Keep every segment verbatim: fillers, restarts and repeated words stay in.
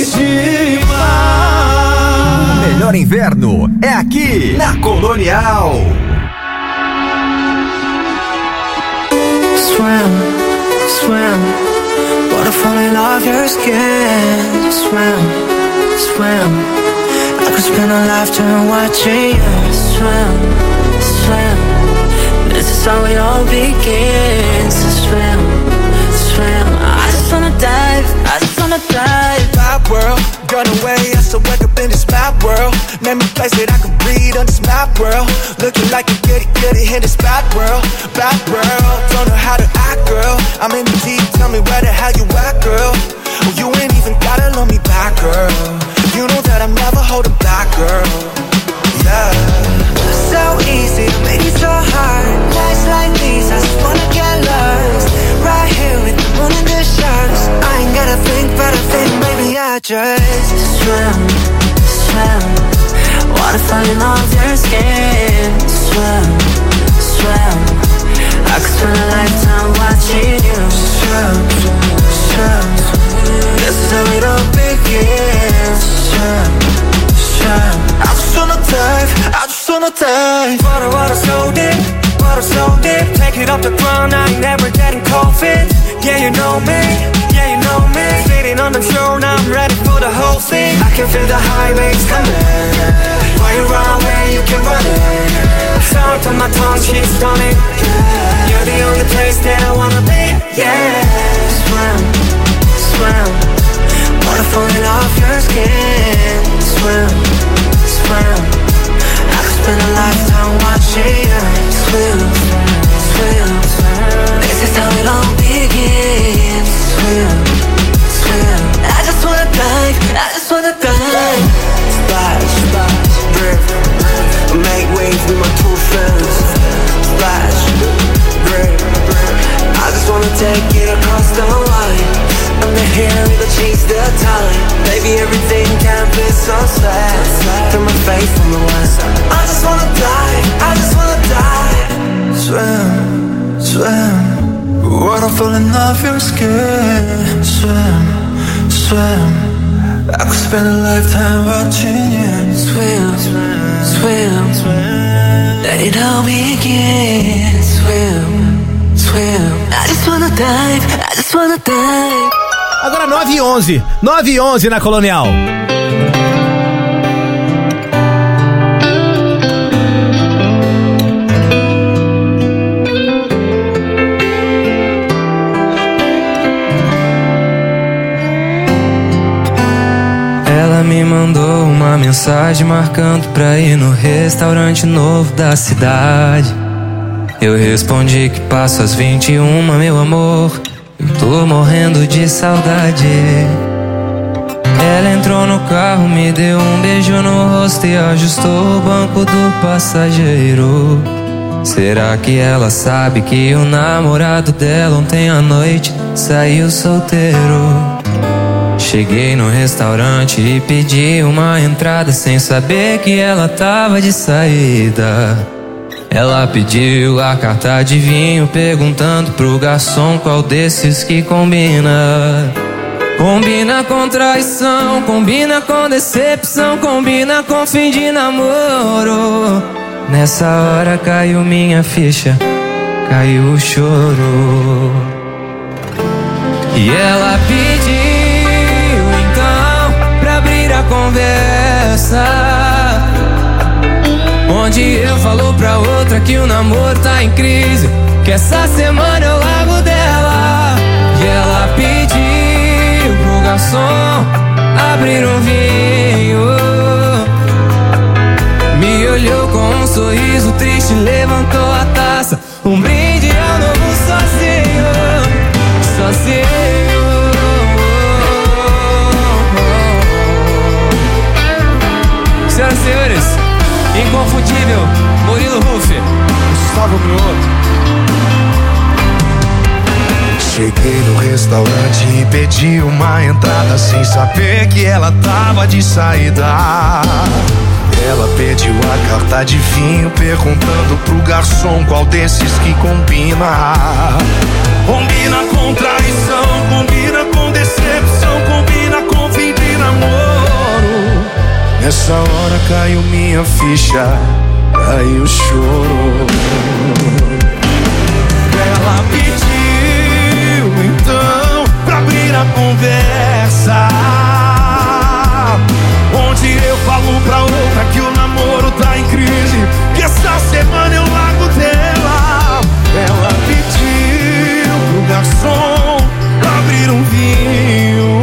estima. O melhor inverno é aqui na Colonial. Swim, swim, waterfall in off your skin. Swim, swim, I could spend a lifetime watching you. Swim, swim, this is how it all begins. Swim, swim, I just wanna dive, I just wanna dive. Mad world, run away, I still wake up in this mad world. Name a place that I can breathe on this mad world. Looking like a goody goody in this bad world, bad world. Don't know how to act, girl. I'm in the deep, tell me where the hell you at, girl. Well, you ain't even gotta love me back, girl. You know that I'm never holding back, girl. Yeah. So easy to make it so hard. Nights like these, I just wanna get lost. Right here with the moon and the stars. I ain't gotta think, but I think, baby, I just swim, swim. Water falling off your skin. Swim, swim. I could spend a lifetime watching you. Swim, swim. This is how it all begins. Swim, swim. I just wanna dive, I just wanna dive. Water, water so deep, water so deep. Take it off the ground, I ain't never getting cold feet. Yeah, you know me, yeah, you know me. Sitting on the shore, now I'm ready for the whole thing. I can feel the high waves coming. Why you run away, you can run it. Sound on my tongue, she's stunning. You're the only place that I wanna be, yeah. Swim, swim. Water falling off your skin. Swim, swim. I could spend a lifetime watching you. Swim, swim. This is how it all begins. Swim, swim. I just wanna dive, I just wanna dive. Splash, splash, drip, make waves with my two friends. Splash, drip, I just wanna take it across the line. Under here, we gon' chase the time. Baby, everything can be so sad. Turn my face from the west. I just wanna dive, I just wanna dive. swim, swim. Water falling off your skin. Swim, swim. I could spend a lifetime watching you. Swim, swim, swim. Let it all begin. Swim, swim. I just wanna dive, I just wanna dive. Agora nove e onze, nove e onze na Colonial. Ela me mandou uma mensagem marcando pra ir no restaurante novo da cidade. Eu respondi que passo às vinte e uma, meu amor. Eu tô morrendo de saudade. Ela entrou no carro, me deu um beijo no rosto e ajustou o banco do passageiro. Será que ela sabe que o namorado dela ontem à noite saiu solteiro? Cheguei no restaurante e pedi uma entrada sem saber que ela tava de saída. Ela pediu a carta de vinho, perguntando pro garçom qual desses que combina. Combina com traição, combina com decepção, combina com fim de namoro. Nessa hora caiu minha ficha, caiu o choro. E ela pediu então pra abrir a conversa, onde eu falo pra outra que o namoro tá em crise, que essa semana eu largo dela. E ela pediu pro garçom abrir um vinho, me olhou com um sorriso triste, levantou a taça. Um brinde ao novo sozinho, sozinho. Senhoras e senhores, inconfundível Murilo Huff, Gustavo Mioto. Cheguei no restaurante e pedi uma entrada sem saber que ela tava de saída. Ela pediu a carta de vinho, perguntando pro garçom qual desses que combina. Combina com traição, combina com decepção, combina com fim de namoro. Nessa hora caiu minha ficha, caiu o choro. Ela pediu então pra abrir a conversa, onde eu falo pra outra que o namoro tá em crise, que essa semana eu largo dela. Ela pediu pro garçom abrir um vinho,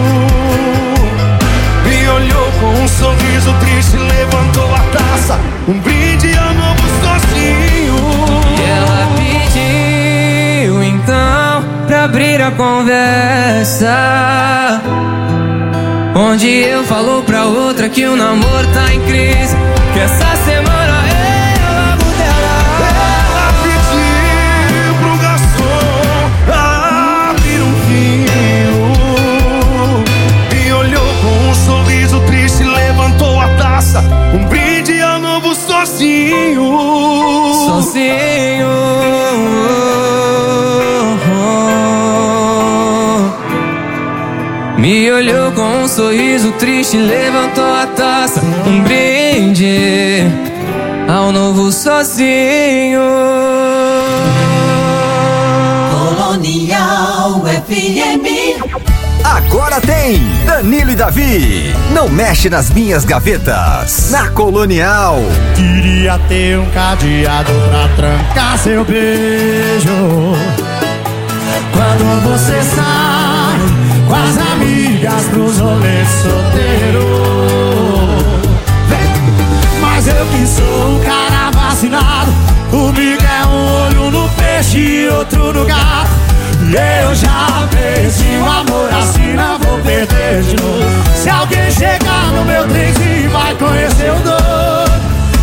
me olhou com um sorriso triste, levantou a taça, um brinde ao novo sozinho. E ela pediu então pra abrir a conversa, onde eu falo pra outra que o namoro tá em crise, que essa semana eu largo dela. Ela pediu pro garçom abrir um vinho, me olhou com um sorriso triste, levantou a taça, um brinde ao novo sozinho. Sozinho. Me olhou com um sorriso triste, levantou a taça, um brinde ao novo sozinho. Colonial F M. Agora tem Danilo e Davi. Não mexe nas minhas gavetas. Na Colonial. Queria ter um cadeado pra trancar seu beijo, quando você sai com as amigas pros rolês solteiro. Mas eu que sou um cara vacinado, comigo é um olho no peixe e outro no gato. E eu já perdi o amor, assim não vou perder de novo. Se alguém chegar no meu trenzinho vai conhecer o doido.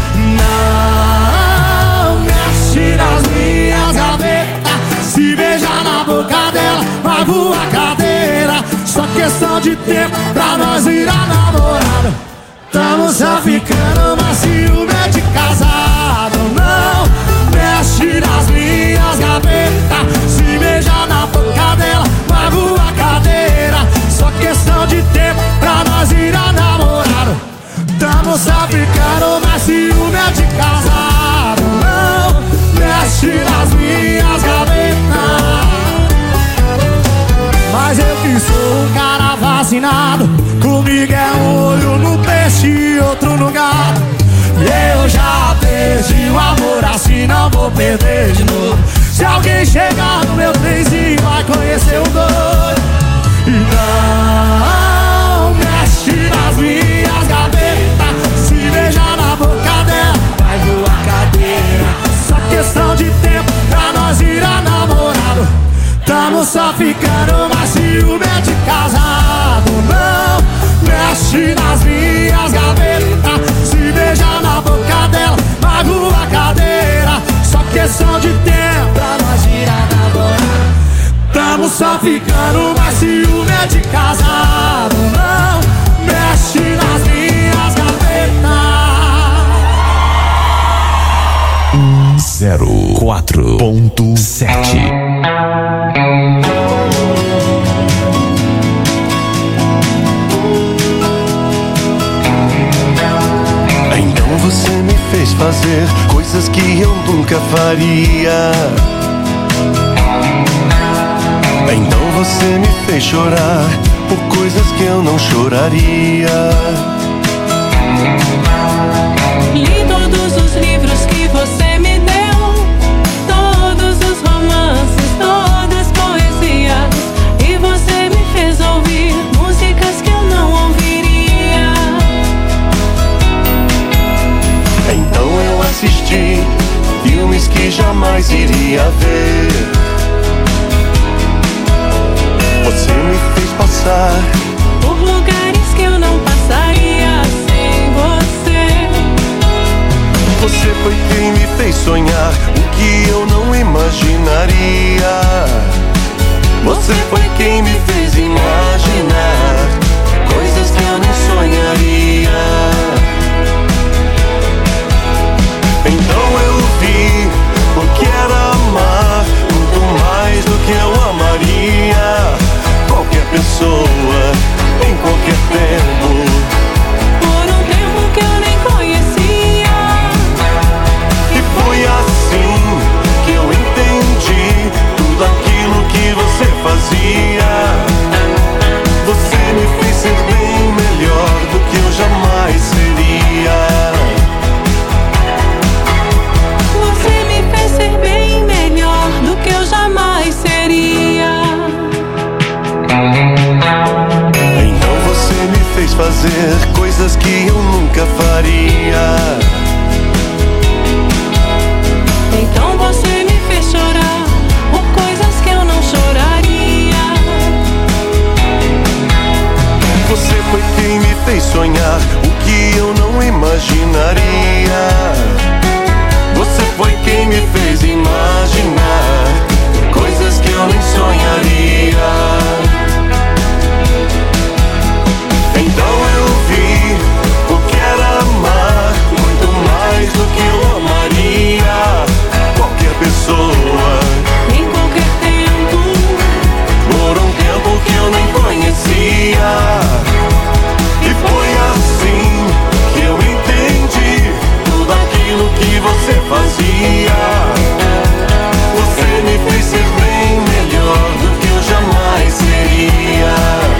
Não mexe nas minhas gavetas, se beijar na boca dela vai voar cadeira. Só questão de tempo pra nós virar namorado. Tamo só ficando, mas ciúme é de casado. Não mexe nas minhas gavetas, se beijar na boca dela vai voar cadeira. Só questão de tempo pra nós virar namorado. Tamo só ficando, mas ciúme é de casado. Não mexe nas minhas gavetas. Mas eu que sou um cara vacinado, comigo é um olho no peixe e outro no gato. E eu já perdi o amor, assim não vou perder de novo. Se alguém chegar no meu trenzinho vai conhecer o doido. E não mexe nas minhas gavetas, se beijar na boca dela vai voar cadeira. Só questão de tempo pra nós virar namorado. Tamo só ficando, mas ciúme é de casado. Não mexe nas minhas gavetas, se beijar na boca dela vai voar cadeira. Só questão de tempo pra nós virar namorado. Tamo só ficando, mas ciúme é de casado. Não mexe nas minhas gavetas. zero quatro ponto sete. Então você me fez fazer coisas que eu nunca faria. Então você me fez chorar por coisas que eu não choraria. Li todos os livros que você me deu, todos os romances, todas as poesias. E você me fez ouvir músicas que eu não ouviria. Então eu assisti filmes que jamais iria ver. Você me fez passar por lugares que eu não passaria sem você. Você foi quem me fez sonhar o que eu não imaginaria. Você foi quem me fez imaginar coisas que eu nem sonharia. Então eu vi o que era amar, muito mais do que eu amaria qualquer pessoa, em qualquer tempo. Por um tempo fazia. Você me fez ser bem melhor do que eu jamais seria. Você me fez ser bem melhor do que eu jamais seria. Então você me fez fazer coisas que eu nunca faria. Então você me fez chorar por coisas que eu não choraria. Você foi quem me fez sonhar o que eu não imaginaria. Você foi quem me fez imaginar coisas que eu nem sonharia. Então eu vi o que era amar, muito mais do que eu amaria qualquer pessoa, em qualquer tempo, por um tempo que eu nem conhecia. E foi assim que eu entendi tudo aquilo que você fazia. Você me fez ser bem melhor do que eu jamais seria.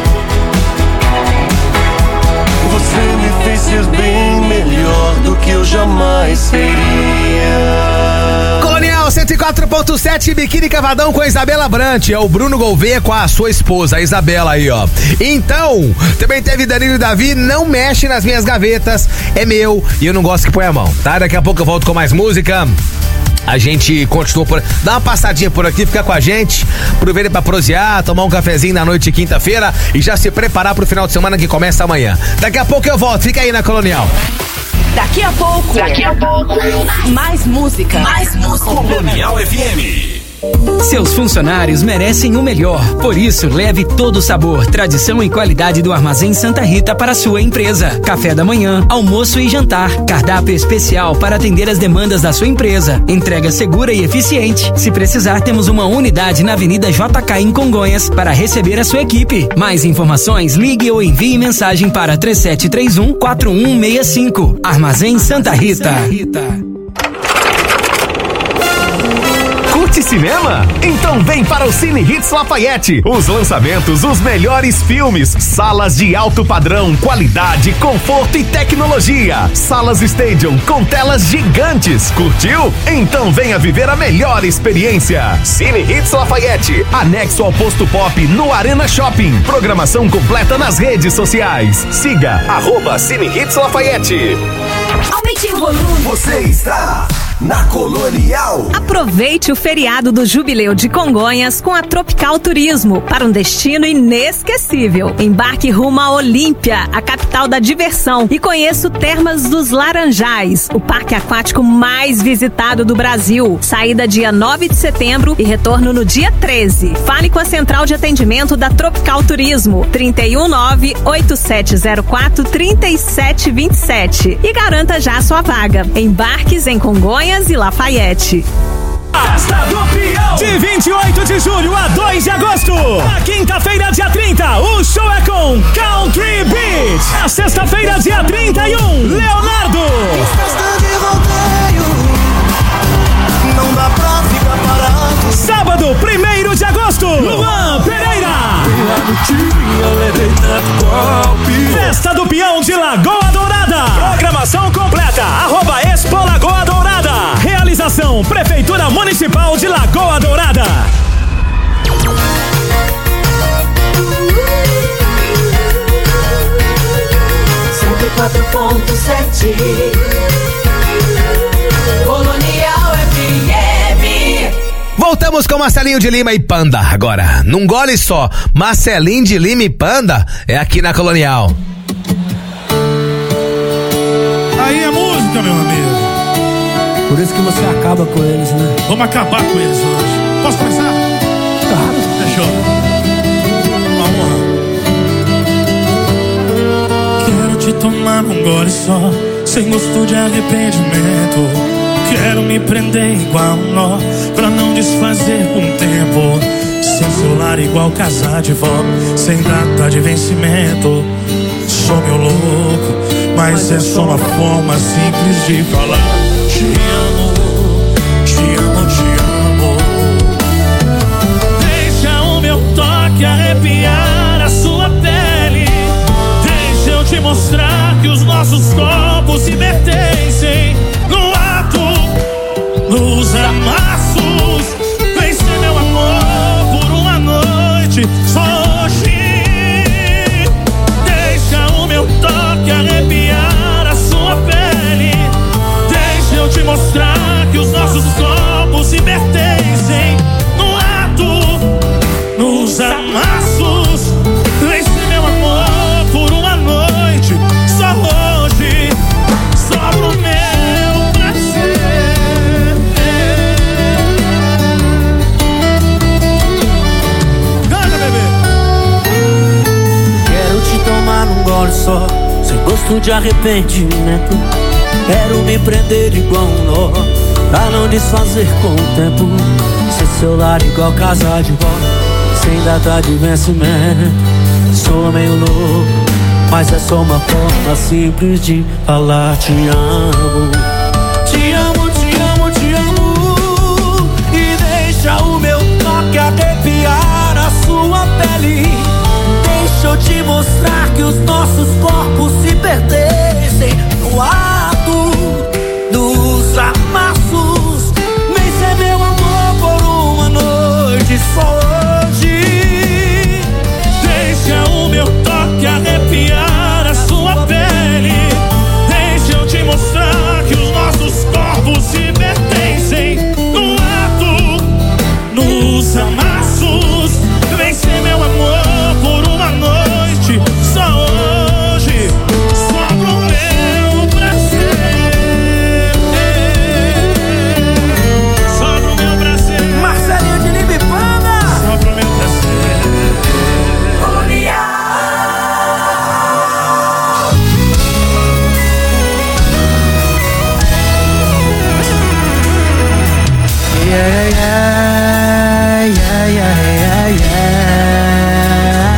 Você me fez ser bem melhor do que eu jamais seria. Colonial cento e quatro ponto sete, Biquíni Cavadão com a Isabela Brant. É o Bruno Gouveia com a sua esposa, a Isabela aí, ó. Então, também teve Danilo e Davi, Não Mexe Nas Minhas Gavetas. É meu e eu não gosto que põe a mão, tá? Daqui a pouco eu volto com mais música. A gente continua por... Dá uma passadinha por aqui, fica com a gente. Aproveita pra prosear, tomar um cafezinho na noite de quinta-feira e já se preparar pro final de semana que começa amanhã. Daqui a pouco eu volto, fica aí na Colonial. Daqui a pouco. Daqui a pouco. Mais música. Mais música. Colonial F M. Seus funcionários merecem o melhor. Por isso, leve todo o sabor, tradição e qualidade do Armazém Santa Rita para a sua empresa. Café da manhã, almoço e jantar. Cardápio especial para atender as demandas da sua empresa. Entrega segura e eficiente. Se precisar, temos uma unidade na Avenida J K em Congonhas para receber a sua equipe. Mais informações, ligue ou envie mensagem para três sete três um, quatro um seis cinco. Armazém Santa Rita. Curte cinema? Então vem para o Cine Hits Lafayette. Os lançamentos, os melhores filmes, salas de alto padrão, qualidade, conforto e tecnologia. Salas Stadium com telas gigantes. Curtiu? Então venha viver a melhor experiência. Cine Hits Lafayette, anexo ao Posto Pop no Arena Shopping. Programação completa nas redes sociais. Siga arroba Cine Hits Lafayette. Aumente o volume. Você está na Colonial. Aproveite o feriado do Jubileu de Congonhas com a Tropical Turismo para um destino inesquecível. Embarque rumo a Olímpia, a capital da diversão, e conheça o Termas dos Laranjais, o parque aquático mais visitado do Brasil. Saída dia nove de setembro e retorno no dia treze. Fale com a central de atendimento da Tropical Turismo, trinta e um nove, oito sete zero quatro, trinta e sete vinte e sete, e garanta já a sua vaga. Embarques em Congonhas e Lafayette. Festa do Peão! De vinte e oito de julho a dois de agosto. Na quinta-feira, dia trinta, o show é com Country Beach. Na sexta-feira, dia trinta e um, Leonardo. Não dá pra ficar parado. Sábado, primeiro de agosto, Luan Pereira. Festa do Peão de Lagoa Dourada. Programação completa, arroba Expo Lagoa Dourada. Realização, Prefeitura Municipal de Lagoa Dourada. cento e quatro ponto sete Colonial F M. Voltamos com Marcelinho de Lima e Panda. Agora, num gole só, Marcelinho de Lima e Panda é aqui na Colonial. Aí é música, meu amigo. Por isso que você acaba com eles, né? Vamos acabar com eles hoje. Posso começar? Claro. Fechou. Uma honra. Quero te tomar num gole só, sem gosto de arrependimento. Quero me prender igual um nó, pra não desfazer com o tempo. Sem celular igual casar de vó, sem data de vencimento. Sou meu louco, mas é só uma forma simples de falar. Te amo, te amo, te amo. Deixa o meu toque só, sem gosto de arrependimento. Quero me prender igual um nó, pra não desfazer com o tempo. Ser seu lar igual casa de vó, sem data de vencimento. Sou meio louco, mas é só uma forma simples de falar te amo. Te amo, te amo, te amo. E deixa o meu toque arrepiar a sua pele. Deixa eu te mostrar que os nossos corpos se pertencem no ato dos amassos. Vem ser meu amor por uma noite só hoje. Deixa o meu toque arrepiar a sua pele. Deixa eu te mostrar que os nossos corpos se pertencem no ato, nos amassos. Vem ser meu amor por uma noite só hoje, só pro meu prazer, só pro meu prazer. Marcelinho de Libipana, só pro meu prazer. Yeah, yeah, yeah, yeah, yeah,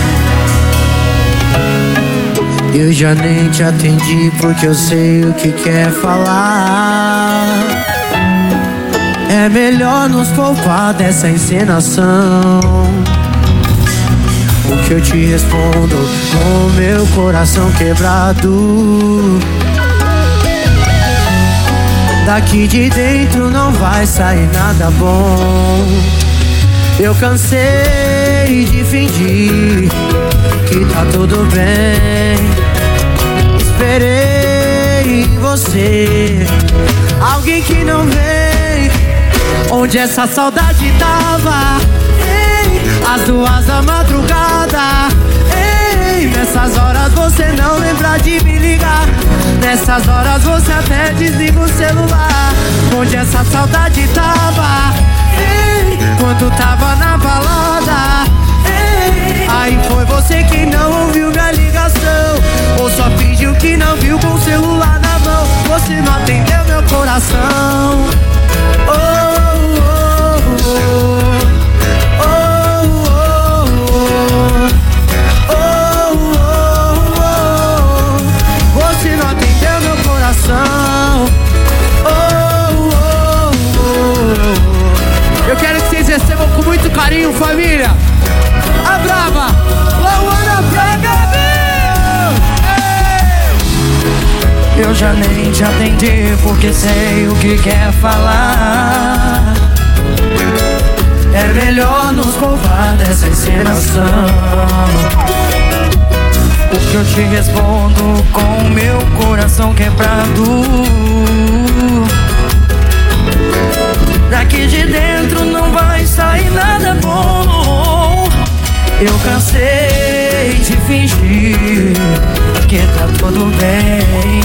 yeah. Eu já nem te atendi porque eu sei o que quer falar. É melhor nos poupar dessa encenação. O que eu te respondo com meu coração quebrado. Daqui de dentro não vai sair nada bom. Eu cansei de fingir que tá tudo bem. Esperei em você alguém que não vem. Onde essa saudade tava? Ei, às duas da madrugada. Ei, nessas horas você não lembra de me ligar. Nessas horas você até desliga o celular. Onde essa saudade tava? Ei, quando tava na balada. Ei, aí foi você que não ouviu minha ligação, ou só fingiu que não viu com o celular na mão. Você não atendeu meu coração. Oh, oh, oh, oh, oh, oh, oh, oh. Você não atendeu meu coração. Oh, oh, oh. Eu quero que vocês recebam com muito carinho, família. A brava, Lauana Braga, meu! Eu já nem te atendi porque sei o que quer falar. É melhor nos poupar dessa encenação. O que eu te respondo com meu coração quebrado. Daqui de dentro não vai sair nada bom. Eu cansei de fingir que tá tudo bem.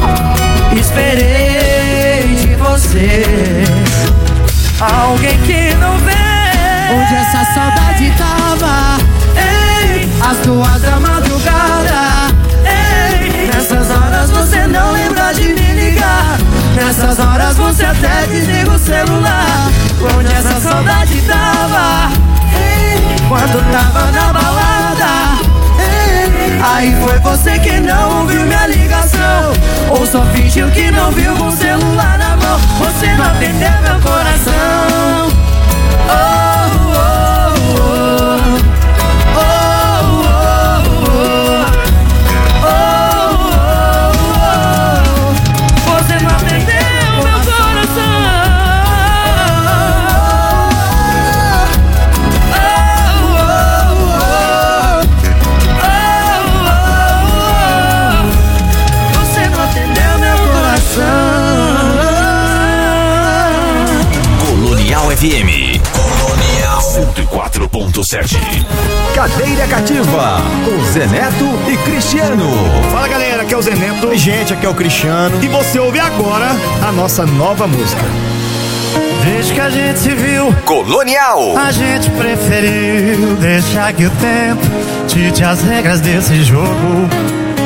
Esperei de você alguém que não vem. Onde essa saudade tava? Ei, às duas da madrugada. Ei, nessas horas você não lembra de me ligar. Nessas horas você até desliga o celular. Onde essa saudade tava? Quando tava na balada. Ei, aí foi você que não ouviu minha ligação, ou só fingiu que não viu com o celular na mão. Você não atendeu meu coração. Oh, oh, oh, oh, oh, oh, oh, oh. Você não atendeu meu coração. Colonial F M. Colonial cento e quatro ponto sete. Cadeira Cativa, com Zé Neto e Cristiano. Fala galera, aqui é o Zé Neto. Oi gente, aqui é o Cristiano. E você ouve agora a nossa nova música. Desde que a gente se viu, Colonial, a gente preferiu deixar que o tempo dite as regras desse jogo.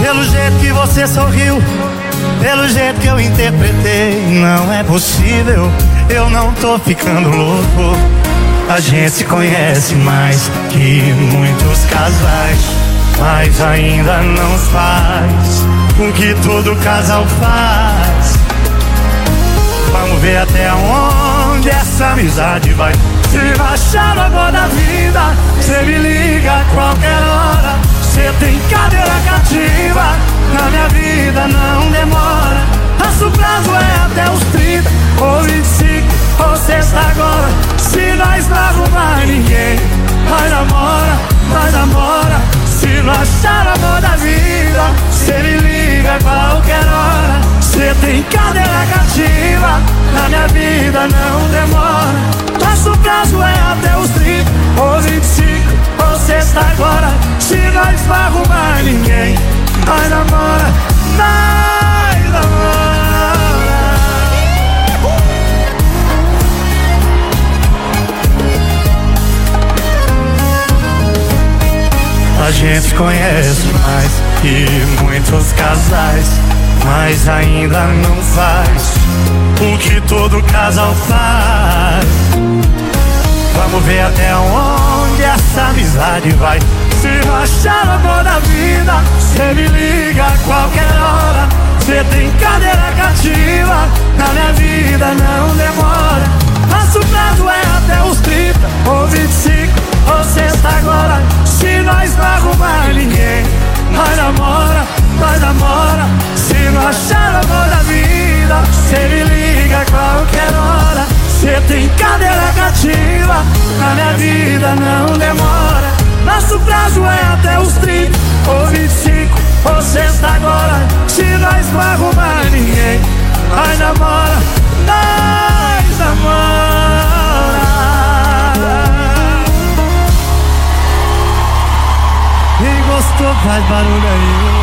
Pelo jeito que você sorriu, pelo jeito que eu interpretei, não é possível, eu não tô ficando louco. A gente se conhece mais que muitos casais, mas ainda não faz o que todo casal faz. Vamos ver até onde essa amizade vai. Se baixar no amor da vida, cê me liga a qualquer hora. Cê tem cadeira cativa, na minha vida não demora. Nosso prazo é até os trinta, ou vinte e cinco, ou sexta agora. Se nós não arrumar ninguém, nós namora, nós namora. Se não achar amor da vida, cê me liga a qualquer hora. Cê tem cadeira cativa, na minha vida não demora. Nosso prazo é até os trinta, ou vinte e cinco, ou sexta agora. Se nós não arrumar ninguém, nós namora, nós namora. A gente conhece mais que muitos casais, mas ainda não faz o que todo casal faz. Vamos ver até onde essa amizade vai. Se não achar o amor da vida, cê me liga a qualquer hora. Cê tem cadeira cativa, na minha vida não demora. Nosso prazo é até os trinta, ou vinte e cinco, ou sexta agora. Se nós não arrumar ninguém, nós namora, nós namora. Se não achar o amor da vida, cê me liga a qualquer hora. Cê tem cadeira cativa, na minha vida não demora. Nosso prazo é até os trinta, ou vinte e cinco, ou sexta agora. Se nós não arrumar ninguém, nós namora, nós namora. Quem gostou faz barulho aí.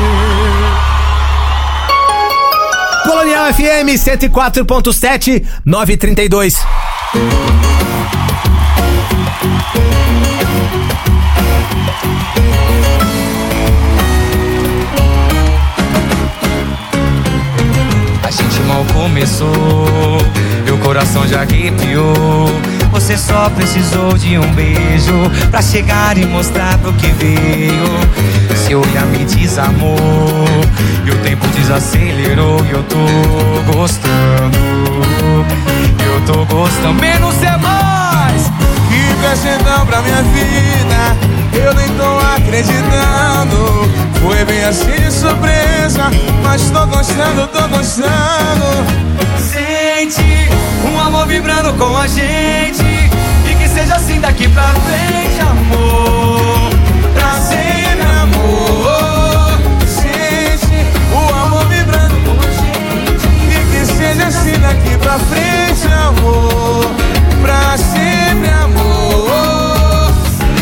Colonial F M cento e quatro ponto sete, nove e trinta e dois. A gente mal começou, meu coração já arrepiou. Você só precisou de um beijo pra chegar e mostrar pro que veio. Seu olhar me desarmou e o tempo desacelerou. E eu tô gostando, eu tô gostando. Menos é mais. Que presentão pra minha vida, eu nem tô acreditando. Foi bem assim de surpresa, mas tô gostando, tô gostando. Sente um amor vibrando com a gente, e que seja assim daqui pra frente, amor. Pra sempre, amor. Sente o amor vibrando com a gente, e que seja assim daqui pra frente, amor. Pra sempre, amor.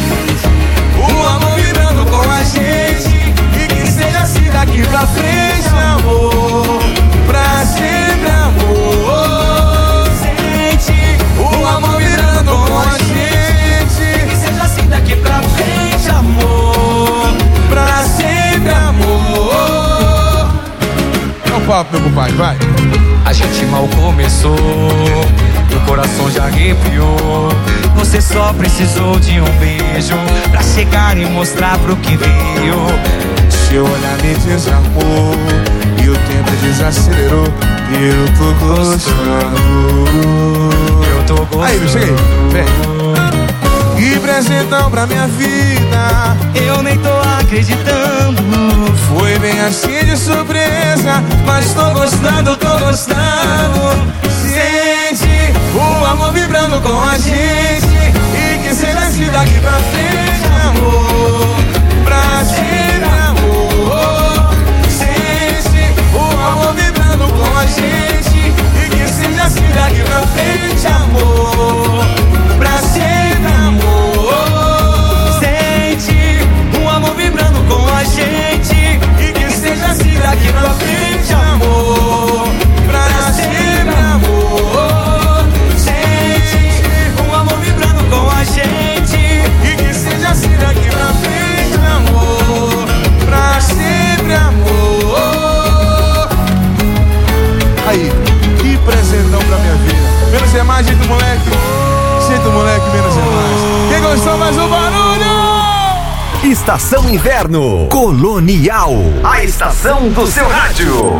O amor vibrando com a gente, e que seja assim daqui pra frente, amor. Pra sempre, amor. Sente o amor vibrando com a gente, e que seja assim daqui pra frente, amor. pra sempre, amor. É um papo, meu compadre, vai. A gente mal começou, meu coração já arrepiou. Você só precisou de um beijo pra chegar e mostrar pro que veio. Seu olhar me desarmou e o tempo desacelerou. Eu tô gostando, eu tô gostando. Aí, bicho, aí, vem. Que presentão pra minha vida, eu nem tô acreditando. Foi bem assim de surpresa, mas tô gostando, tô gostando. Sente o amor vibrando com a gente, e que seja assim daqui pra frente, amor. Pra sempre, amor. Sente o amor vibrando com a gente, e que seja assim daqui pra frente, amor. Pra sempre, amor. Sente um amor vibrando com a gente, e que seja assim daqui pra frente, amor. Pra sempre, amor. Sente um amor vibrando com a gente, e que seja faz o barulho! Estação Inverno Colonial, a estação do seu rádio.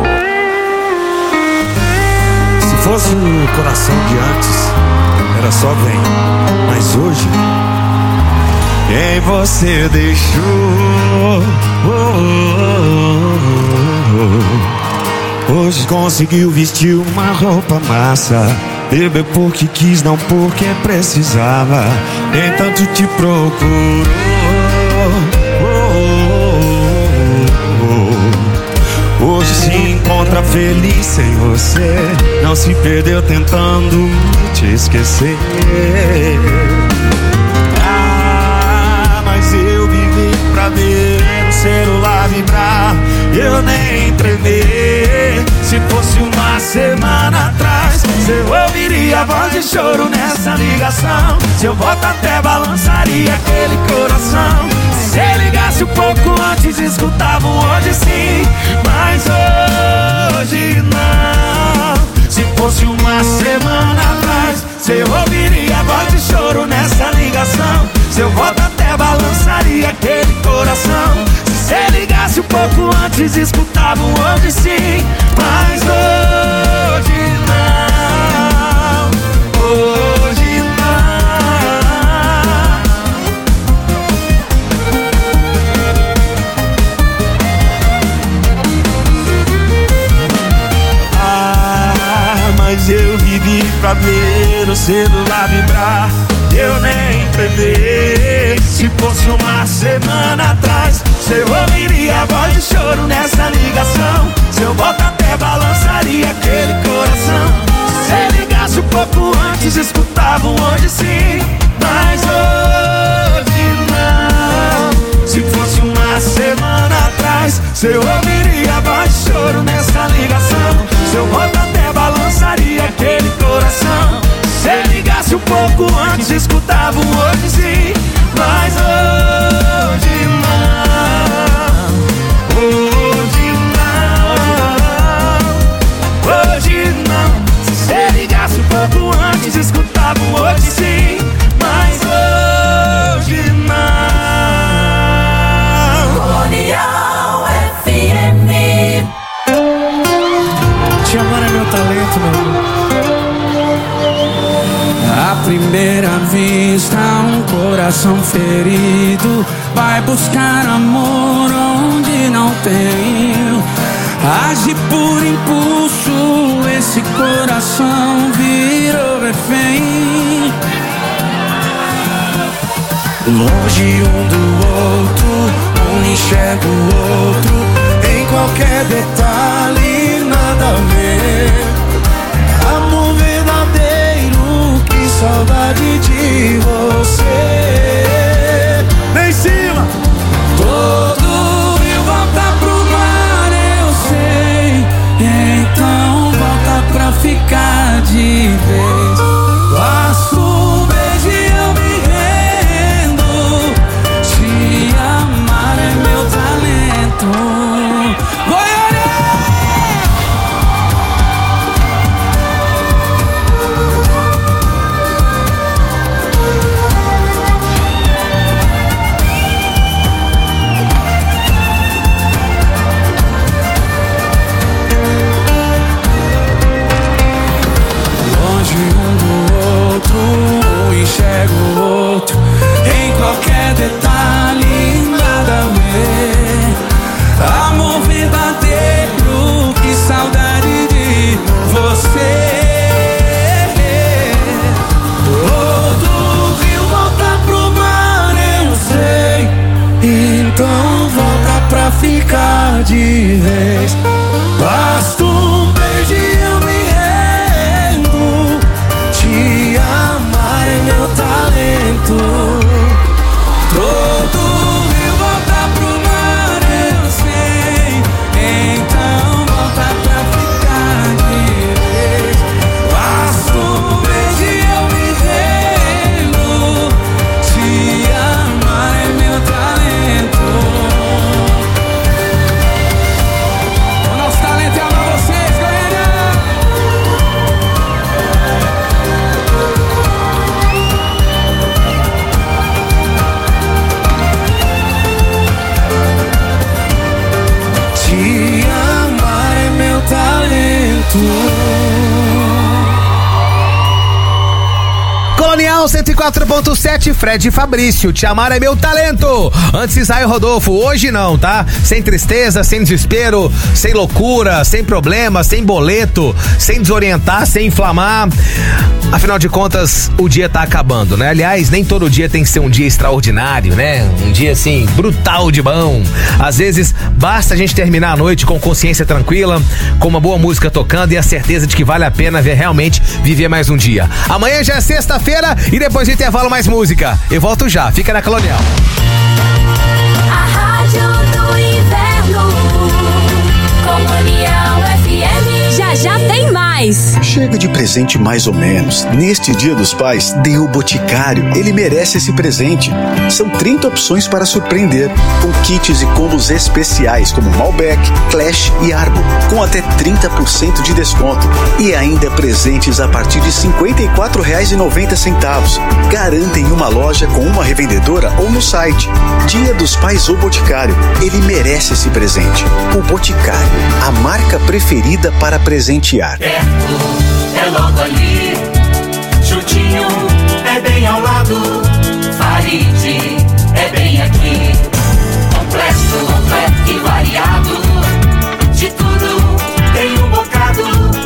Se fosse o coração de antes, era só vem. Mas hoje, quem você deixou? Oh, oh, oh, oh. Hoje conseguiu vestir uma roupa massa, beber porque quis, não porque precisava. Nem tanto te procurou. Hoje se encontra feliz sem você, não se perdeu tentando te esquecer. Ah, mas eu vivi pra ver o celular vibrar, eu nem tremer. Se fosse uma semana atrás, eu ouviria a voz de choro nessa ligação. Seu voto até balançaria aquele coração. Se ligasse um pouco antes, escutava um hoje sim, mas hoje não. Se fosse uma semana atrás, você ouviria a voz de choro nessa ligação. Seu voto até balançaria aquele coração. Se você ligasse um pouco antes, escutava um hoje sim, mas hoje não. Hoje não. Mas eu vivi pra ver o celular vibrar, eu nem prever. Se fosse uma semana atrás, você ouviria a voz de choro nessa ligação. Seu voto até balançaria aquele coração. Se você ligasse um pouco antes, escutava um hoje sim, mas hoje não. Se fosse uma semana atrás, você ouviria a voz de choro nessa ligação. Seu voto até balançaria aquele coração. Se ligasse um pouco antes, escutava um hoje sim, mas hoje não. Hoje não. Hoje não. Se ligasse um pouco antes, escutava um hoje sim, mas hoje não. Colonial F M. Te amar é meu talento, meu amor. À primeira vista, um coração ferido vai buscar amor onde não tem. Age por impulso, esse coração virou refém. Longe um do outro, um enxerga o outro, em qualquer detalhe, nada a ver. Amor verdadeiro, que saudade de você. Vem em cima! Todo rio volta pro mar, eu sei. Então volta pra ficar de vez. Basta um beijo e eu me rendo. Te amar é meu talento. Enxergo o outro, em qualquer detalhe, nada a ver. Amor verdadeiro, que saudade de você. Todo rio volta pro mar, eu sei. Então volta pra ficar de vez. Basta um beijo e eu me rendo. Te amar é meu talento. Todo rio volta pro mar, eu sei. Então volta pra ficar de vez. Basta um beijo e eu me rendo. Te amar é meu talento. jeito. Colonial cento e quatro ponto sete, Fred Fabrício, Te Amar é Meu Talento. Antes Israel Rodolfo, hoje não, tá? Sem tristeza, sem desespero, sem loucura, sem problema, sem boleto, sem desorientar, sem inflamar. Afinal de contas, o dia tá acabando, né? Aliás, nem todo dia tem que ser um dia extraordinário, né? Um dia, assim, brutal de bom. Às vezes, basta a gente terminar a noite com consciência tranquila, com uma boa música tocando e a certeza de que vale a pena ver, realmente viver mais um dia. Amanhã já é sexta-feira e depois do intervalo mais música. Eu volto já, fica na Colonial. A Rádio do Inverno, Colonial F M. Já já tem mais. Chega de presente mais ou menos. Neste Dia dos Pais, dê o Boticário. Ele merece esse presente. São trinta opções para surpreender, com kits e combos especiais como Malbec, Clash e Arbo, com até trinta por cento de desconto. E ainda presentes a partir de cinquenta e quatro reais e noventa centavos. Garanta em uma loja com uma revendedora ou no site. Dia dos Pais ou Boticário. Ele merece esse presente. O Boticário, a marca preferida para presentear. É logo ali, Chutinho é bem ao lado, Farid é bem aqui, completo, completo e variado, de tudo tem um bocado,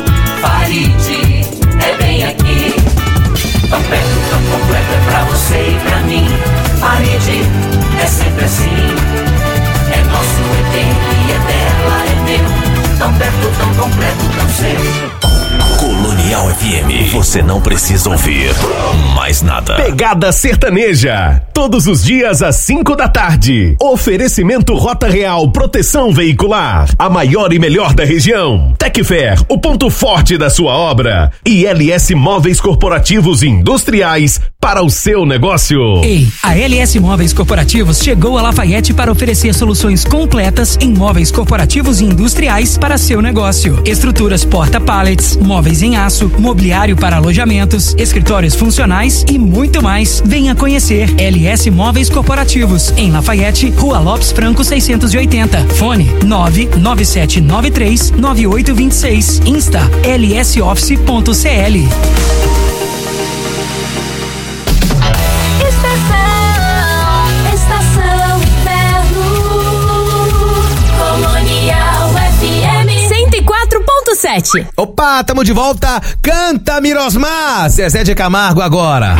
Farid é bem aqui, tão perto, tão completo é pra você e pra mim, Farid é sempre assim, é nosso, é dele, é dela, é meu, tão perto, tão completo, tão seu. Colonial F M, você não precisa ouvir mais nada. Pegada Sertaneja, todos os dias às cinco da tarde. Oferecimento Rota Real Proteção Veicular, a maior e melhor da região. Tecfer, o ponto forte da sua obra. E L S Móveis Corporativos e Industriais para o seu negócio. Ei, a L S Móveis Corporativos chegou a Lafayette para oferecer soluções completas em móveis corporativos e industriais para seu negócio. Estruturas porta-pallets, móveis em aço, mobiliário para alojamentos, escritórios funcionais e muito mais. Venha conhecer L S Móveis Corporativos em Lafayette, Rua Lopes Franco seiscentos e oitenta. Fone nove nove sete nove três nove oito dois seis. Insta L S Office ponto C L. Estação, Estação Inverno, Colonial F M cento e quatro ponto sete. Opa, tamo de volta. Canta Mirosmar, Zezé de Camargo agora.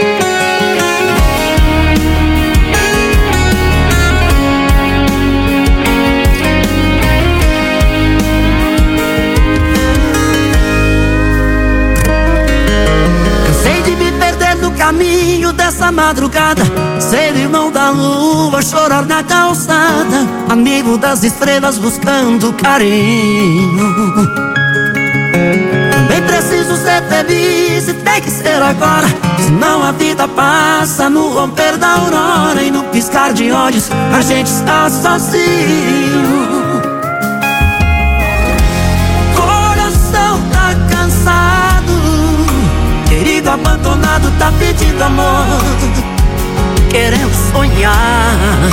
Cansei de me perder no caminho dessa madrugada, ser irmão da lua, chorar na calçada, amigo das estrelas buscando carinho. Também preciso ser feliz e tem que ser agora, senão a vida passa no romper da aurora e no piscar de olhos a gente está sozinho. Coração tá cansado, querido abandonado tá pedindo amor, querendo sonhar.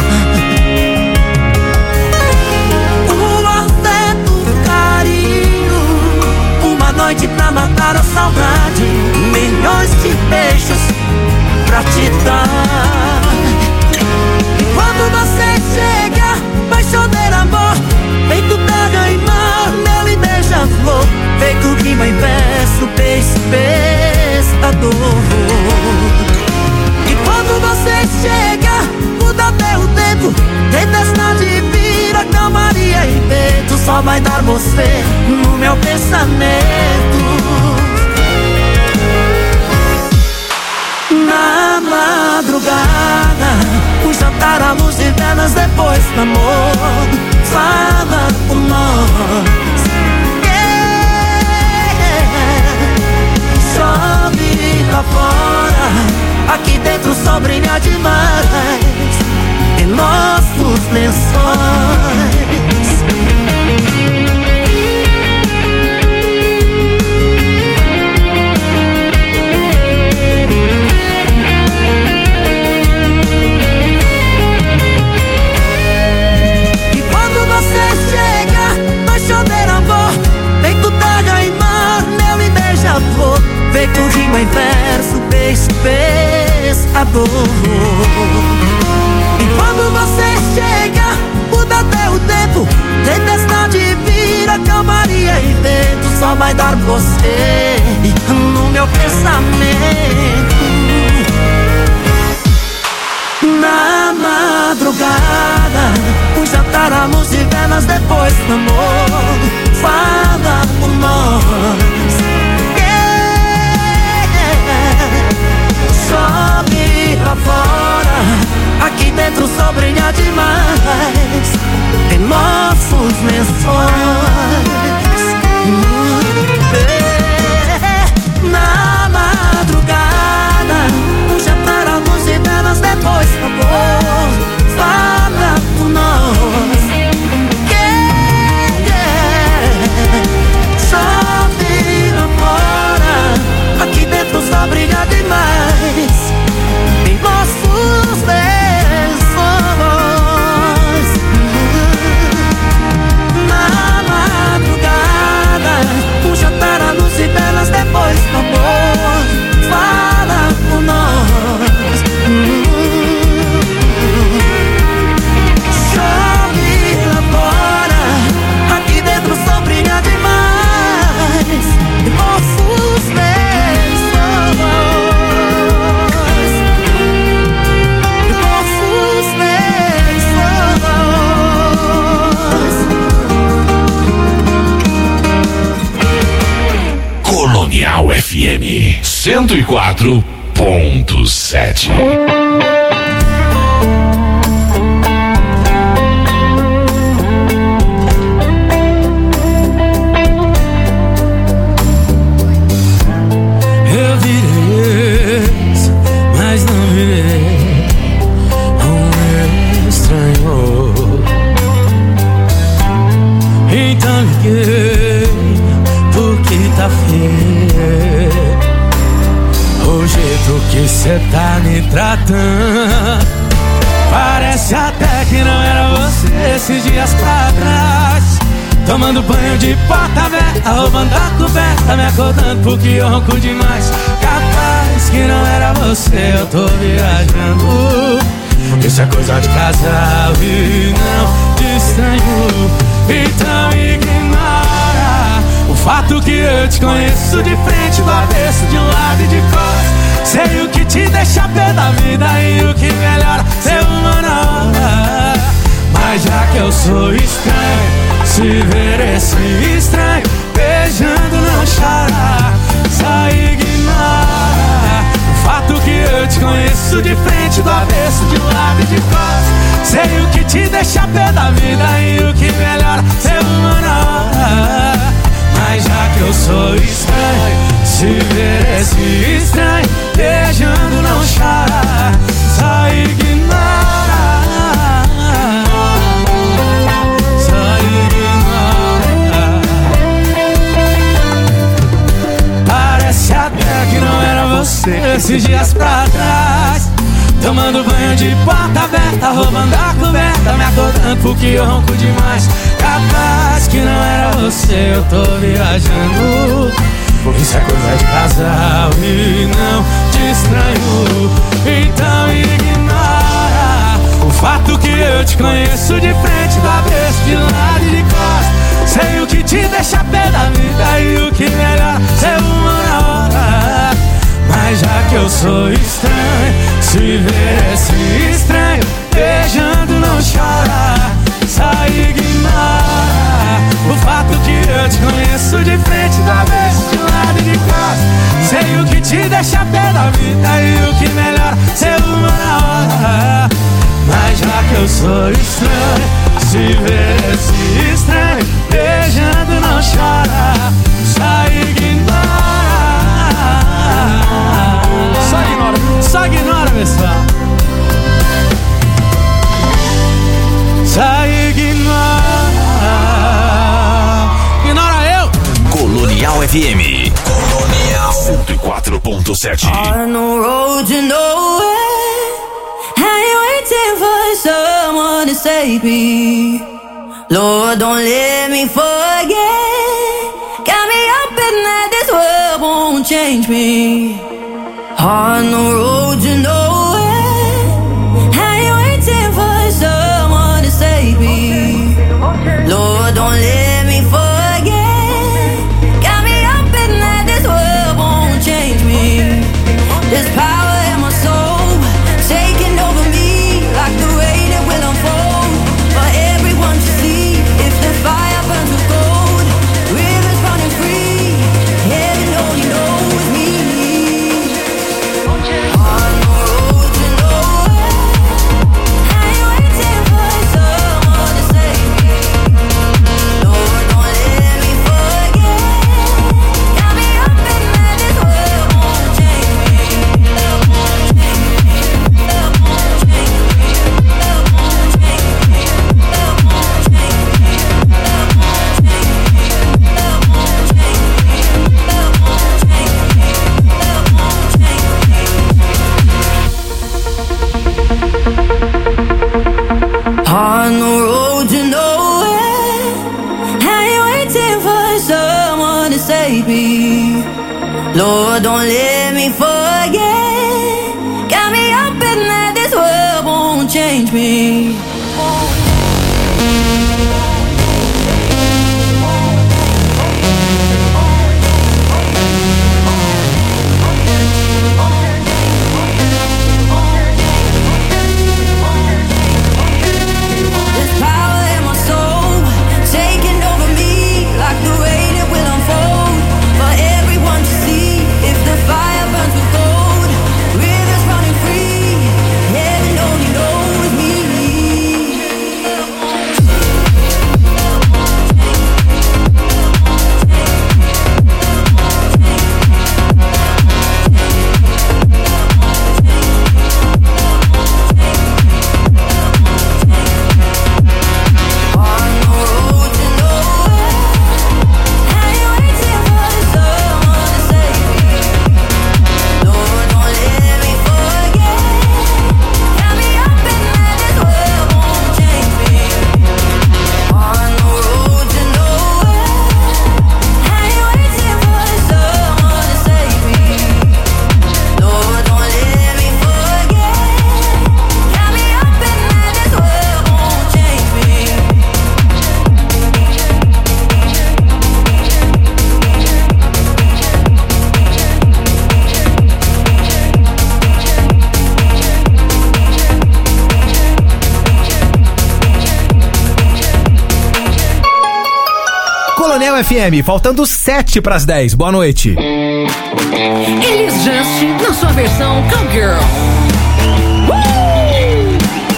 O afeto, o carinho, uma noite pra matar a saudade, milhões de beijos pra te dar. E quando você chega, vai chover amor, feito terra e mar, mel e beija-flor, feito rima em verso, beijo, pescador. E quando você chega, muda até o tempo, tempestade vira calmaria e vento, só vai dar você no meu pensamento. Na madrugada, o jantar à luz de velas depois do amor, fala por nós. Yeah. Chove lá fora, aqui dentro o sol brilha demais em nossos lençóis. E quando você chega, vai chover amor, feito terra e madrugada, um jantar à luz de velas depois do amor. Fala por nós, yeah. Sobe lá fora, aqui dentro só brilha demais em nossos lençóis. Na madrugada, um jantar à luz de velas depois do amor. Fala por nós, yeah, yeah. Chove lá fora, aqui dentro só brilha demais em nossos lençóis. Na madrugada, um jantar à luz de velas depois do amor. Fala por nós, chove lá fora, aqui dentro só brilha demais em nossos lençóis, em nossos lençóis. Colonial F M cento e quatro ponto sete. Eu virei ex, mas não virei um estranho. Então liguei porque tá feio o jeito que cê tá me tratando. Parece até que não era você esses dias pra trás. Tomando banho de porta aberta, roubando a coberta, me acordando porque eu ronco demais. Capaz que não era você, eu tô viajando. Isso é coisa de casal e não de estranho. Então ignora o fato que eu te conheço de frente, do avesso, de um lado e de costas. Sei o que te deixa pé da vida e o que melhora ser uma na hora. Mas já que eu sou estranho, se ver esse estranho beijando não chora. Só ignora o fato que eu te conheço de frente, do avesso, de um lado e de costas. Sei o que te deixa pé da vida e o que melhora ser uma na hora. Mas já que eu sou estranho, se ver esse estranho beijando não chora. Só ignora, só ignora. Parece até que não era você esses dias pra trás. Tomando banho de porta aberta, roubando a coberta, me acordando porque eu ronco demais. Capaz que não era você, eu tô viajando. Isso é coisa de casal e não de estranho. Então ignora o fato que eu te conheço de frente, do avesso, de lado e de costas. Sei o que te deixa pé da vida e o que melhor ser uma na hora. Mas já que eu sou estranho, se ver esse estranho beijando não chora. Só ignora o fato que eu te conheço de frente, do avesso, de lado e de costas. Sei o que te deixa pé da vida e o que melhor ser uma na hora. Mas já que eu sou estranho, se ver esse estranho beijando não chora. Só ignora, só ignora, só ignora, pessoal. Só ignora, ignora eu. Colonial F M, Colonial cento e quatro ponto sete. On the road to nowhere, how you waiting for someone to save me? Lord, don't let me forget. Got me up in that this world won't change me. On the road to nowhere, how you waiting for someone to save me? Lord, don't let me forget. Got me up in that this world won't change me. There's power in my soul, taking over me like the way that change me. Coronel F M, faltando sete pras dez. Boa noite. Elis Just na sua versão Cowgirl. Uh!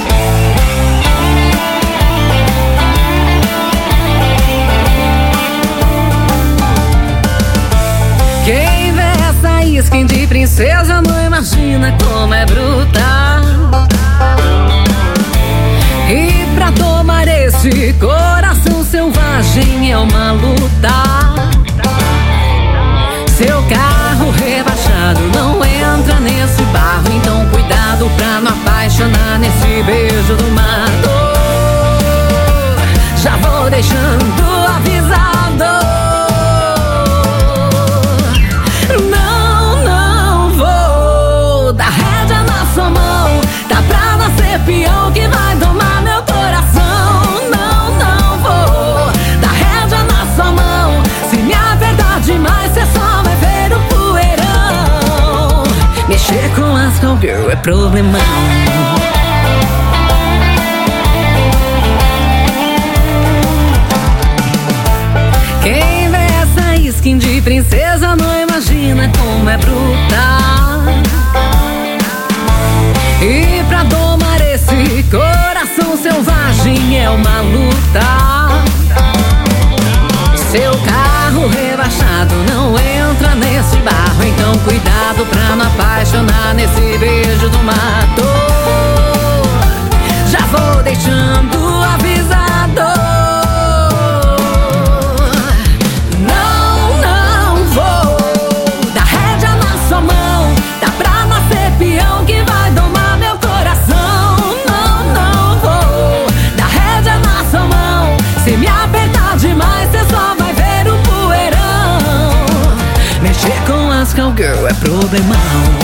Quem vê essa skin de princesa não imagina como é brutal. E pra tomar esse coração selvagem é uma luta. Seu carro rebaixado não entra nesse barro, então cuidado pra não apaixonar nesse beijo do mato. Já vou deixando avisado. Não, não vou dar rédea na sua mão. Tá pra nascer peão que vai tomar meu coração. Não, não vou dar rédea na sua mão. Se me apertar demais, cê só vai ver o poeirão. Mexer com as cowgirl é problemão. Quem vê essa skin de princesa não imagina como é brutal. E pra domar esse coração selvagem é uma luta. Seu carro rebaixado não entra nesse barro, então cuidado pra não apaixonar nesse beijo do mato. Já vou deixando avisado. Não, não vou dar rédea na sua mão. Tá pra nascer peão que vai domar meu coração. Não, não vou dar rédea na sua mão. Se me apertar demais, cê só vai ver o poeirão. Mexer com as cowgirl é problemão.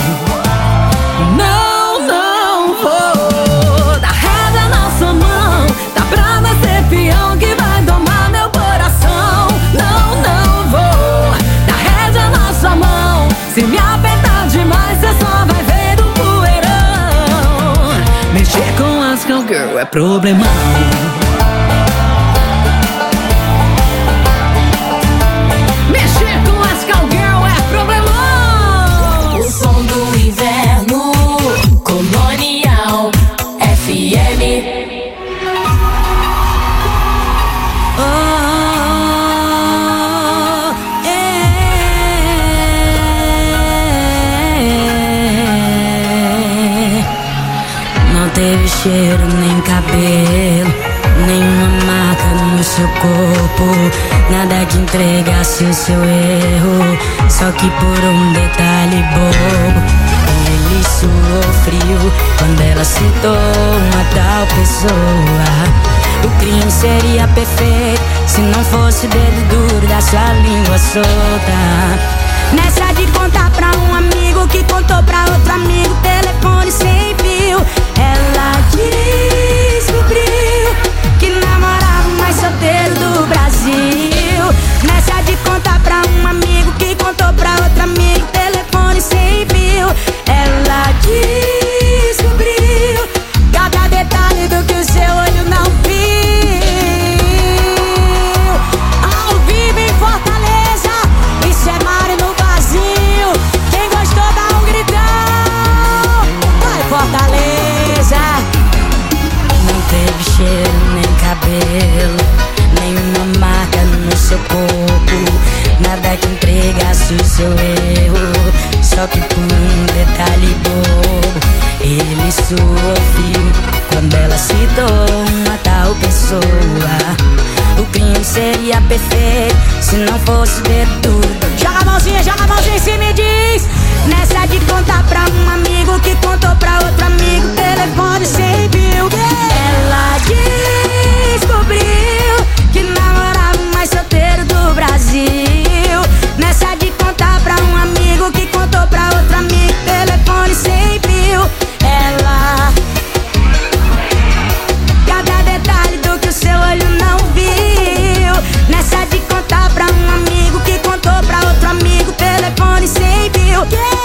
Não, não vou dar rédea na sua mão. Tá pra nascer peão que vai domar meu coração. Não, não vou dar rédea na sua mão. Se me apertar demais, cê só vai ver o poeirão. Mexer com as cowgirl é problemão. Cheiro, nem cabelo, nenhuma marca no seu corpo, nada que entregasse o seu erro, só que por um detalhe bobo. Ele suou frio quando ela citou uma tal pessoa. O crime seria perfeito se não fosse o dedo duro da sua língua solta. Nessa de contar pra um amigo que contou pra outro amigo, telefone sem fio. Ela descobriu que namorava o mais solteiro do Brasil. Nessa de contar pra um amigo que contou pra outro amigo, telefone sem fio. Ela descobriu cada detalhe do que o seu olho não viu. Ao vivo em Fortaleza, isso é Mário no vazio. Quem gostou dá um gritão. Vai Fortaleza. Não teve cheiro nem cabelo, nenhuma marca no seu corpo, nada que entregasse o seu erro. Só que por um detalhe bobo, ele sofreu quando ela citou uma tal pessoa. O crime seria perfeito se não fosse o dedo duro. Joga a mãozinha, joga a mãozinha em cima e diz. Nessa de contar pra um amigo que contou pra outro amigo, telefone sem fio. Ela descobriu que namorava o mais solteiro do Brasil. Nessa de contar pra um amigo que contou pra outro amigo, telefone sem fio. Ela, cada detalhe do que o seu olho não viu. Nessa de contar pra um amigo que contou pra outro amigo, telefone sem fio.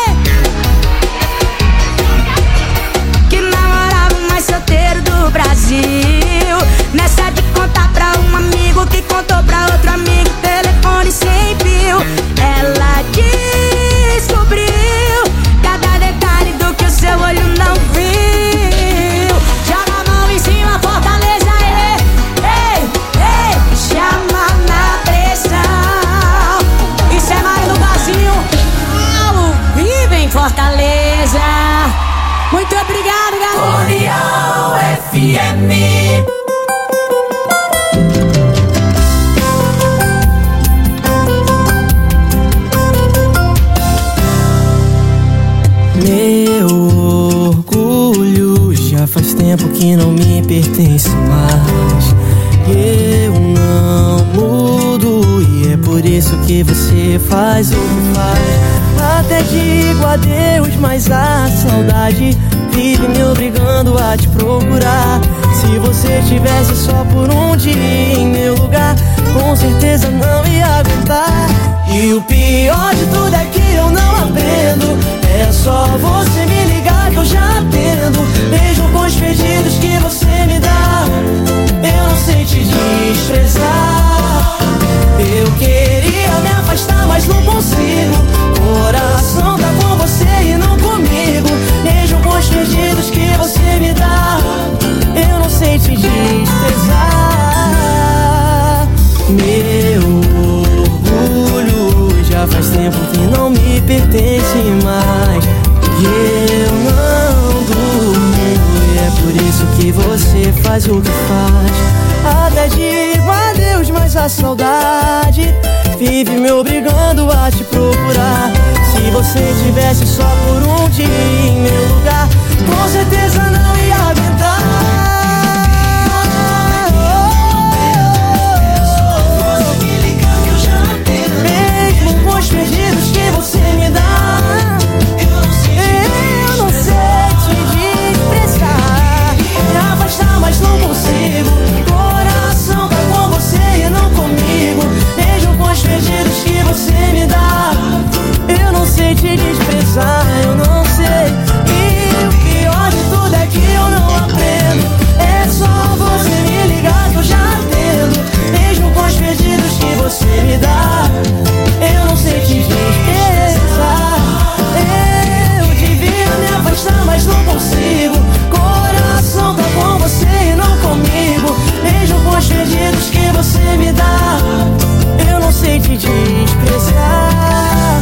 Que namorava o mais solteiro do Brasil. Nessa de contar pra um amigo que contou pra outro amigo, telefone sem fio. Ela descobriu cada detalhe do que o seu olho não viu. Joga a mão em cima, Fortaleza, ei, ei, ei, chama na pressão. Isso é Mário do Brasil, ao vivo em Fortaleza. Muito obrigado, galera. União F M. Meu orgulho já faz tempo que não me pertence mais. Eu não mudo e é por isso que você faz o que faz. Até digo adeus, mas a saudade vive me obrigando a te procurar. Se você estivesse só por um dia em meu lugar, com certeza não ia aguentar. E o pior de tudo é que eu não aprendo. É só você me ligar que eu já atendo. Mesmo com os pedidos que você me dá, eu não sei te desprezar. Eu queria me afastar, mas não consigo. Coração tá com você e não comigo. Mesmo com os pedidos que você me dá, eu não sei te desprezar. Meu orgulho já faz tempo que não me pertence mais. E eu não durmo, e é por isso que você faz o que faz. Até digo adeus, mas a saudade vive me obrigando a te procurar. Se você estivesse só por um dia em meu lugar, com certeza não ia aguentar. Mesmo com os pedidos que você me dá, eu não sei te desprezar. Me afastar, mas não consigo. Coração tá com você e não comigo. Mesmo com os pedidos que você me dá, eu não sei te desprezar, eu não sei. E o pior de tudo é que eu não aprendo. É só você me ligar que eu já atendo. Mesmo com os pedidos que você me dá, eu não sei te desprezar. Eu devia me afastar, mas não consigo. Coração tá com você e não comigo. Mesmo com os pedidos que você me dá, eu não sei te desprezar.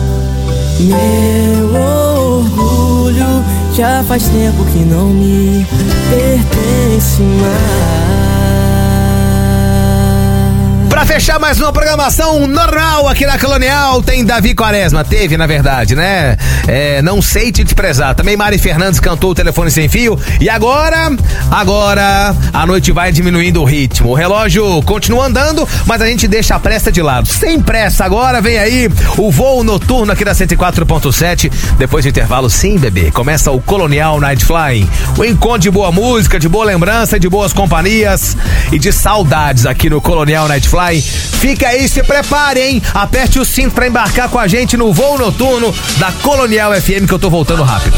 Meu orgulho já faz tempo que não me pertence mais. Pra fechar mais uma programação normal aqui na Colonial, tem Davi Quaresma. Teve, na verdade, né? É, não sei te desprezar. Também Mari Fernandes cantou o Telefone Sem Fio. E agora, agora, a noite vai diminuindo o ritmo. O relógio continua andando, mas a gente deixa a pressa de lado. Sem pressa, agora vem aí o voo noturno aqui da cento e quatro ponto sete. Depois do intervalo, sim, bebê. Começa o Colonial Night Flying. O encontro de boa música, de boa lembrança, de boas companhias e de saudades aqui no Colonial Night Flying. Fica aí, se prepare, hein? Aperte o cinto pra embarcar com a gente no voo noturno da Colonial F M, que eu tô voltando rápido.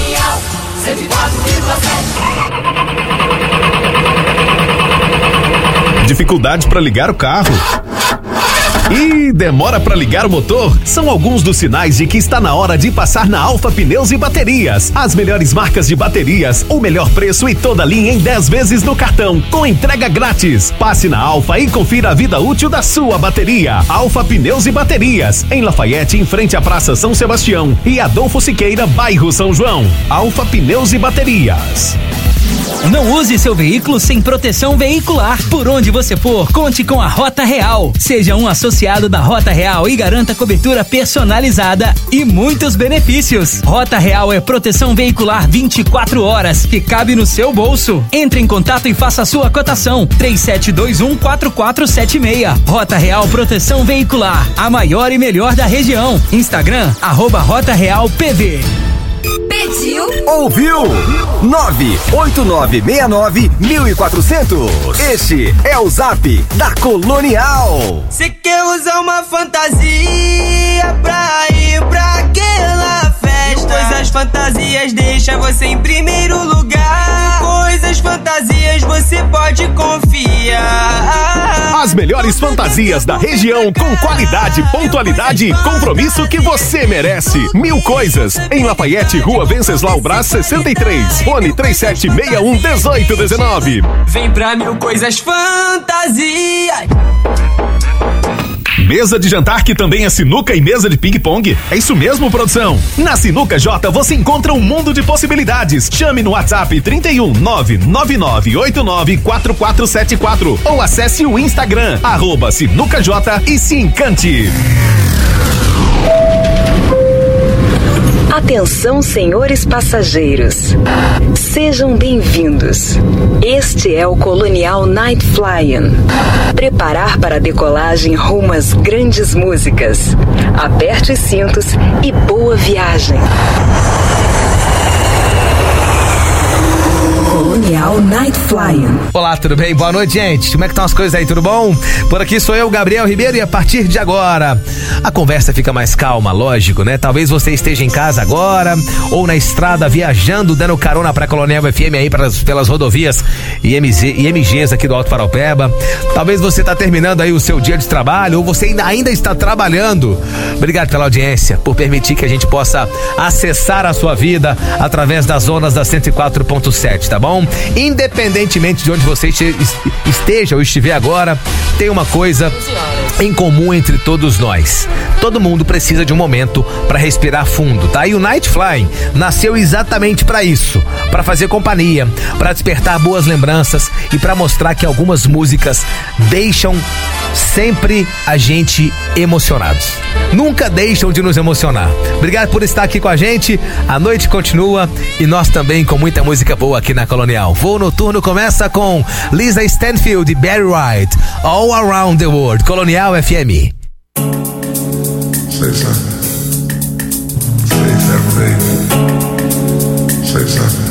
Dificuldade pra ligar o carro? E demora para ligar o motor? São alguns dos sinais de que está na hora de passar na Alfa Pneus e Baterias. As melhores marcas de baterias, o melhor preço e toda a linha em dez vezes no cartão, com entrega grátis. Passe na Alfa e confira a vida útil da sua bateria. Alfa Pneus e Baterias, em Lafayette, em frente à Praça São Sebastião e Adolfo Siqueira, bairro São João. Alfa Pneus e Baterias. Não use seu veículo sem proteção veicular. Por onde você for, conte com a Rota Real. Seja um associado da Rota Real e garanta cobertura personalizada e muitos benefícios. Rota Real é proteção veicular vinte e quatro horas que cabe no seu bolso. Entre em contato e faça a sua cotação. três sete dois um, quatro quatro sete seis. Rota Real Proteção Veicular, a maior e melhor da região. Instagram, arroba Rota Real P V. Pediu? Ouviu? nove oito nove seis nove um quatro zero zero. Este é o Zap da Colonial. Cê quer usar uma fantasia pra ir pra aquela festa? Coisas fantasias deixa você em primeiro lugar. Coisas fantasias você pode confiar. As melhores fantasias da região com qualidade, pontualidade e compromisso que você merece. Mil Coisas, em Lafayette, Rua Venceslau Brás sessenta e três. Fone três sete seis um, um oito um nove. Vem pra Mil Coisas Fantasias. Mesa de jantar que também é sinuca e mesa de ping-pong? É isso mesmo, produção? Na Sinuca J você encontra um mundo de possibilidades. Chame no WhatsApp trinta e um, nove nove nove oito nove quatro quatro sete quatro ou acesse o Instagram, arroba Sinuca J e se encante. Atenção, senhores passageiros. Sejam bem-vindos. Este é o Colonial Night Flying. Preparar para a decolagem rumo às grandes músicas. Aperte os cintos e boa viagem. Colonial Night Flying. Olá, tudo bem? Boa noite, gente. Como é que estão as coisas aí? Tudo bom? Por aqui sou eu, Gabriel Ribeiro, e a partir de agora a conversa fica mais calma, lógico, né? Talvez você esteja em casa agora ou na estrada viajando, dando carona pra Colonial F M aí pelas, pelas rodovias e M Gs aqui do Alto Paraupeba. Talvez você tá terminando aí o seu dia de trabalho ou você ainda, ainda está trabalhando. Obrigado pela audiência, por permitir que a gente possa acessar a sua vida através das ondas da cento e quatro ponto sete, tá bom? Independentemente de onde você esteja ou estiver agora, tem uma coisa em comum entre todos nós. Todo mundo precisa de um momento para respirar fundo, tá? E o Night Flying nasceu exatamente para isso, para fazer companhia, para despertar boas lembranças e para mostrar que algumas músicas deixam sempre a gente emocionados. Nunca deixam de nos emocionar. Obrigado por estar aqui com a gente. A noite continua e nós também com muita música boa aqui na Colonial. Voo noturno começa com Lisa Stanfield e Barry White, All Around the World. Colonial F M. Say something. Say something, baby. Say something.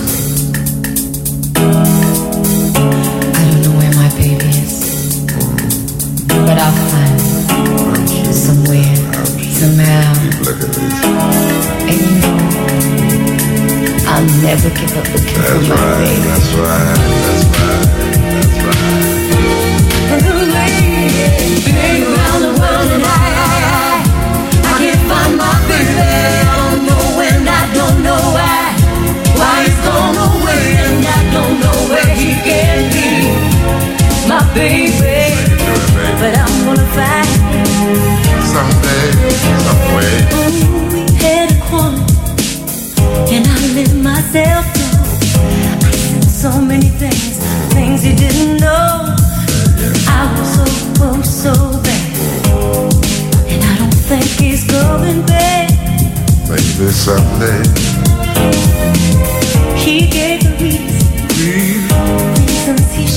I don't know where my baby is, but I'll find him somewhere, somehow. And you know, I'll never give up looking for my baby. That's right, that's right, that's right. Been round and round and I, I can't find my baby. I don't know when, I don't know why. Why he's gone away and I don't know where he can be. My baby, but I'm gonna find him someday, someway. Ooh, we had a corner and I let myself go. I said so many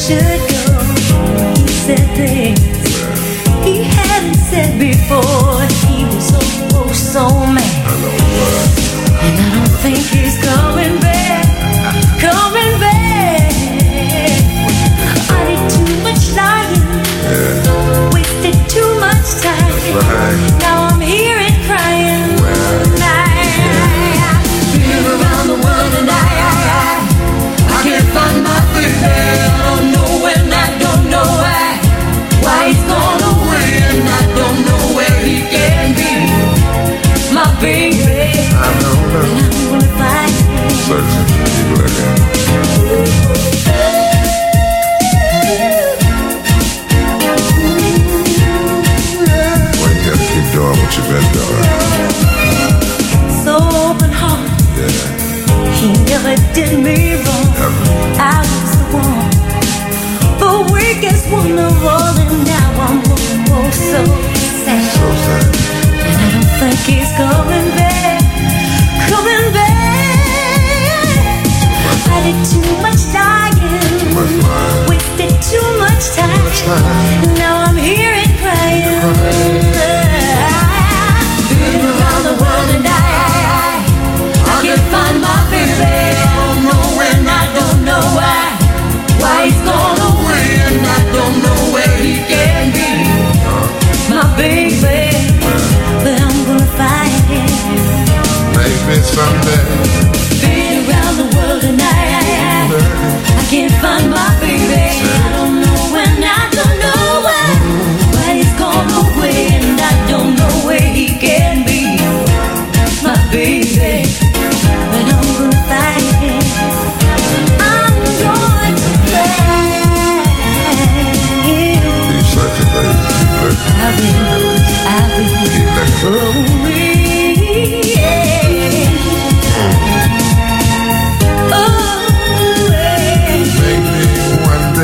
should go. He said things he hadn't said before. He was so, oh, so mad. And I don't think he's coming back, coming back. I did too much lying, wasted too much time. Now I'm here and crying. Been around the world and I, I, I, I can't find my baby. I don't know when, I don't know why, why he's gone away, and I don't know where he can be. My baby, I know that. and I'm gonna find him. Searching for people like that. Well, you gotta keep doing what you've been doing. So open heart, Yeah. he never did me wrong. I was the one, the weakest one of all, and now I'm oh, oh, so sad. So sad. And I don't think he's coming back, coming back. I did too much lying, wasted too much time.